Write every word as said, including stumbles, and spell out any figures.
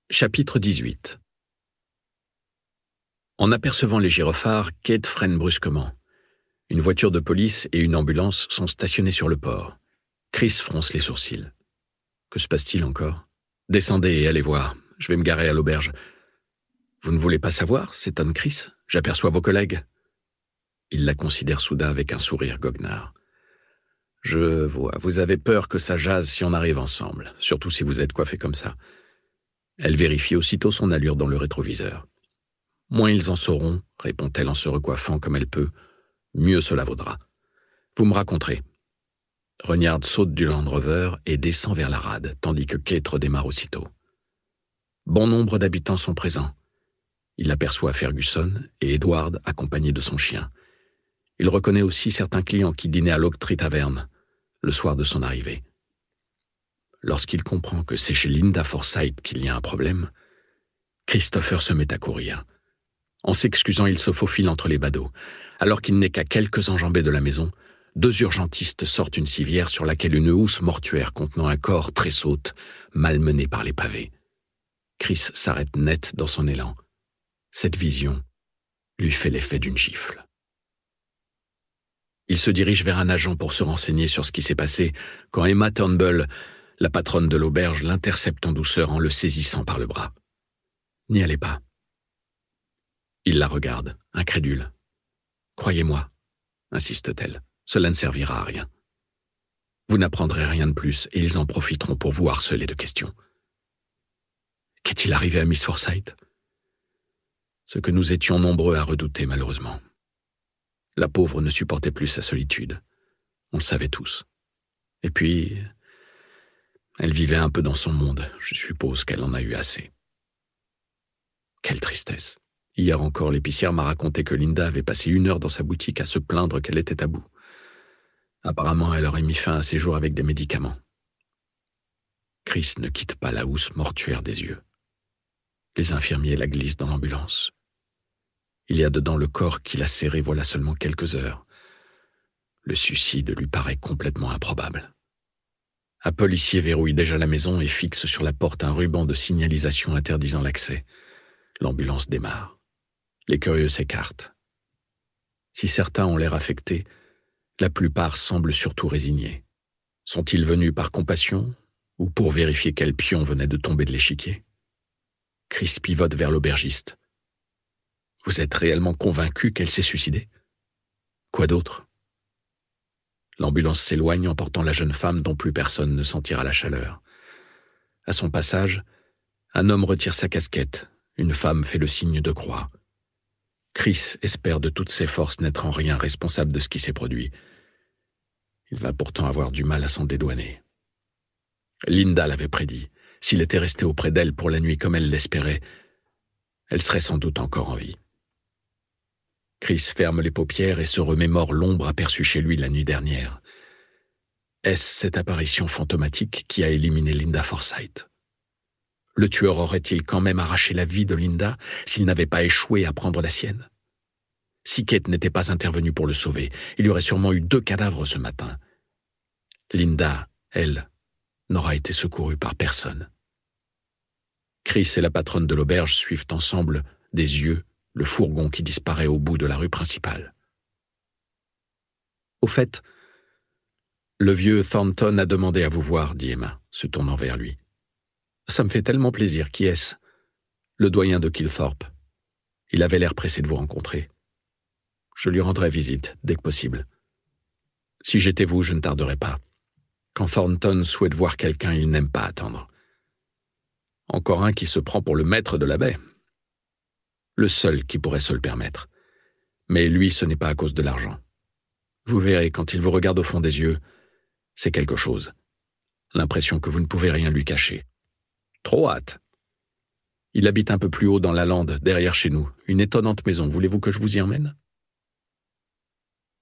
Chapitre dix-huit. En apercevant les gyrophares, Kate freine brusquement. Une voiture de police et une ambulance sont stationnées sur le port. Chris fronce les sourcils. Que se passe-t-il encore ? Descendez et allez voir. Je vais me garer à l'auberge. Vous ne voulez pas savoir ? S'étonne Chris. J'aperçois vos collègues. Il la considère soudain avec un sourire goguenard. Je vois. Vous avez peur que ça jase si on arrive ensemble, surtout si vous êtes coiffé comme ça. Elle vérifie aussitôt son allure dans le rétroviseur. « Moins ils en sauront, » répond-elle en se recoiffant comme elle peut, « mieux cela vaudra. Vous me raconterez. » Regnard saute du Land Rover et descend vers la rade, tandis que Kate redémarre aussitôt. Bon nombre d'habitants sont présents. Il aperçoit Ferguson et Edward accompagnés de son chien. Il reconnaît aussi certains clients qui dînaient à l'Oak-Tree Tavern, le soir de son arrivée. Lorsqu'il comprend que c'est chez Linda Forsythe qu'il y a un problème, Christopher se met à courir. En s'excusant, il se faufile entre les badauds. Alors qu'il n'est qu'à quelques enjambées de la maison, deux urgentistes sortent une civière sur laquelle une housse mortuaire contenant un corps tressaute, malmené par les pavés. Chris s'arrête net dans son élan. Cette vision lui fait l'effet d'une gifle. Il se dirige vers un agent pour se renseigner sur ce qui s'est passé quand Emma Turnbull, la patronne de l'auberge, l'intercepte en douceur en le saisissant par le bras. « N'y allez pas. » Il la regarde, incrédule. « Croyez-moi, » insiste-t-elle, « cela ne servira à rien. Vous n'apprendrez rien de plus et ils en profiteront pour vous harceler de questions. » Qu'est-il arrivé à Miss Forsythe ? Ce que nous étions nombreux à redouter, malheureusement. La pauvre ne supportait plus sa solitude. On le savait tous. Et puis, elle vivait un peu dans son monde. Je suppose qu'elle en a eu assez. Quelle tristesse. Hier encore, l'épicière m'a raconté que Linda avait passé une heure dans sa boutique à se plaindre qu'elle était à bout. Apparemment, elle aurait mis fin à ses jours avec des médicaments. Chris ne quitte pas la housse mortuaire des yeux. Les infirmiers la glissent dans l'ambulance. Il y a dedans le corps qu'il a serré voilà seulement quelques heures. Le suicide lui paraît complètement improbable. Un policier verrouille déjà la maison et fixe sur la porte un ruban de signalisation interdisant l'accès. L'ambulance démarre. Les curieux s'écartent. Si certains ont l'air affectés, la plupart semblent surtout résignés. Sont-ils venus par compassion ou pour vérifier quel pion venait de tomber de l'échiquier ? Chris pivote vers l'aubergiste. « Vous êtes réellement convaincu qu'elle s'est suicidée ? Quoi d'autre ?» L'ambulance s'éloigne emportant la jeune femme dont plus personne ne sentira la chaleur. À son passage, un homme retire sa casquette, une femme fait le signe de croix. Chris espère de toutes ses forces n'être en rien responsable de ce qui s'est produit. Il va pourtant avoir du mal à s'en dédouaner. Linda l'avait prédit. S'il était resté auprès d'elle pour la nuit comme elle l'espérait, elle serait sans doute encore en vie. Chris ferme les paupières et se remémore l'ombre aperçue chez lui la nuit dernière. Est-ce cette apparition fantomatique qui a éliminé Linda Forsythe ? Le tueur aurait-il quand même arraché la vie de Linda s'il n'avait pas échoué à prendre la sienne ? Si Kate n'était pas intervenue pour le sauver, il y aurait sûrement eu deux cadavres ce matin. Linda, elle, n'aura été secourue par personne. Chris et la patronne de l'auberge suivent ensemble, des yeux, le fourgon qui disparaît au bout de la rue principale. Au fait, le vieux Thornton a demandé à vous voir, dit Emma, se tournant vers lui. Ça me fait tellement plaisir. Qui est-ce ? Le doyen de Kilthorpe. Il avait l'air pressé de vous rencontrer. Je lui rendrai visite, dès que possible. Si j'étais vous, je ne tarderais pas. Quand Thornton souhaite voir quelqu'un, il n'aime pas attendre. Encore un qui se prend pour le maître de la baie. Le seul qui pourrait se le permettre. Mais lui, ce n'est pas à cause de l'argent. Vous verrez, quand il vous regarde au fond des yeux, c'est quelque chose. L'impression que vous ne pouvez rien lui cacher. Trop hâte. Il habite un peu plus haut dans la lande, derrière chez nous. Une étonnante maison. Voulez-vous que je vous y emmène ?